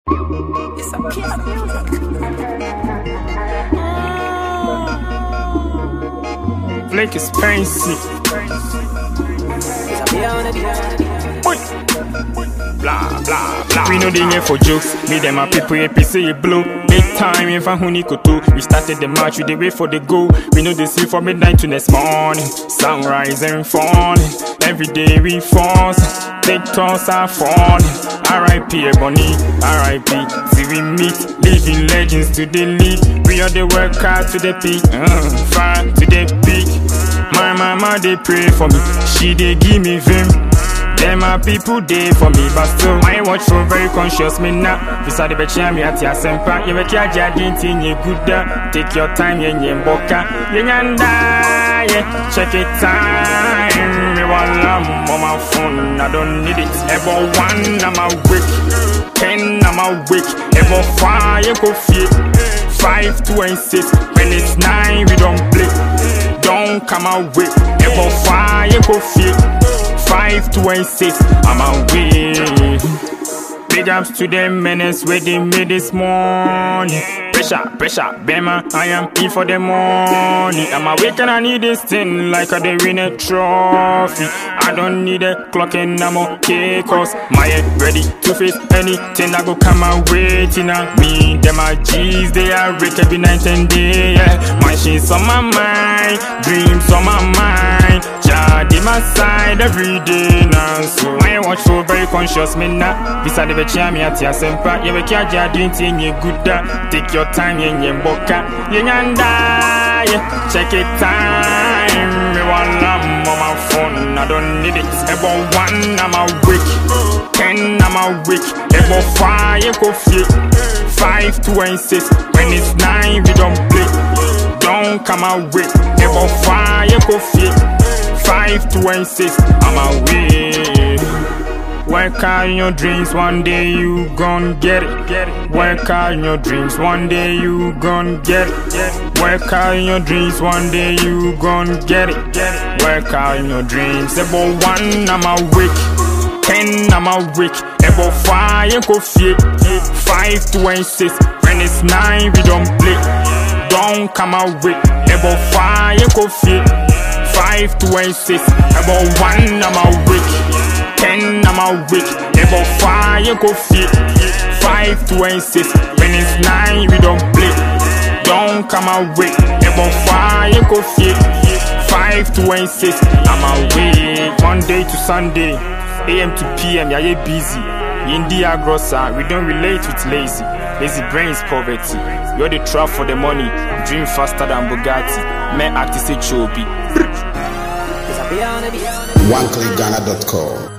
It's a killer music. Flake is fancy. Blah, blah, blah. We know they here for jokes. Me them a people APC blue. Big time in Fahuni Koto. We started the march, we dey wait for the goal. We know they see from midnight to next morning. Sunrise and falling. Every day we fall. Big toss are falling. R.I.P. Ebony, R.I.P. See we meet, living legends to the league. We are the work hard to the peak, far to the peak. My mama they pray for me, she they give me vim. Them my people they for me, but still I watch for very conscious me now. Beside the betcha me at your sempa, you bet ya jadintin ye good. Take your time, ye boka, ye nyanda, yeah. Check it time. Me while I'm on my phone, I don't need it. Ever one, I'm awake. 10, I'm awake. Ever 5, you go fit. 5, 2 and 6. When it's 9, we don't play. Don't come away. Ever 5, you go fit. 5, 2 and 6. I'm away. Big ups to them menace where they made this morning. Pressure, pressure, Bema, I am in for the money. I'm awake and I need this thing like I did win a trophy. I don't need a clock and I'm okay, cause my head ready to face anything that go come my way. Tina, me, them my G's, they are rich every night and day, yeah. My shit's on my mind, dreams on my mind. Jah in my side every day now, so I watch for very conscious me now. Beside the betcha me at your sempa, you make your Jah doing thing you good. Take your time, ye boka, ye nyanda, yeah. Check it time. Me while I'm on my phone, I don't need it. Ever 1, I'm awake. 10, I'm awake. Ever 5, you go fit. 5, 2 and 6. When it's 9, we don't play. Don't come away. Ever 5, you go fit. 5, 2 and 6. I'm away. Work out your dreams, one day you gon' get it. Work out your dreams, one day you gon' get it. Work out your dreams, one day you gon' get it. Work out your dreams. About 1, I'm awake. 10, I'm awake. About 5, you go fit. 5, 2 and 6. When it's 9, we don't play. Don't come away. About 5, you go fit. 5, 2 and 6. About 1, I'm awake. 10, I'm awake. Ever 5, you go fit. 5, 2 and 6. When it's 9, we don't play. Don't come away. Ever 5, you go fit. 5, 2 and 6. I'm awake. Monday to Sunday, AM to PM, yeah, busy. In the agrosa, we don't relate with lazy. Lazy brains, poverty. You're the trap for the money. Dream faster than Bugatti. Me act is a chobi. OneClickGhana.com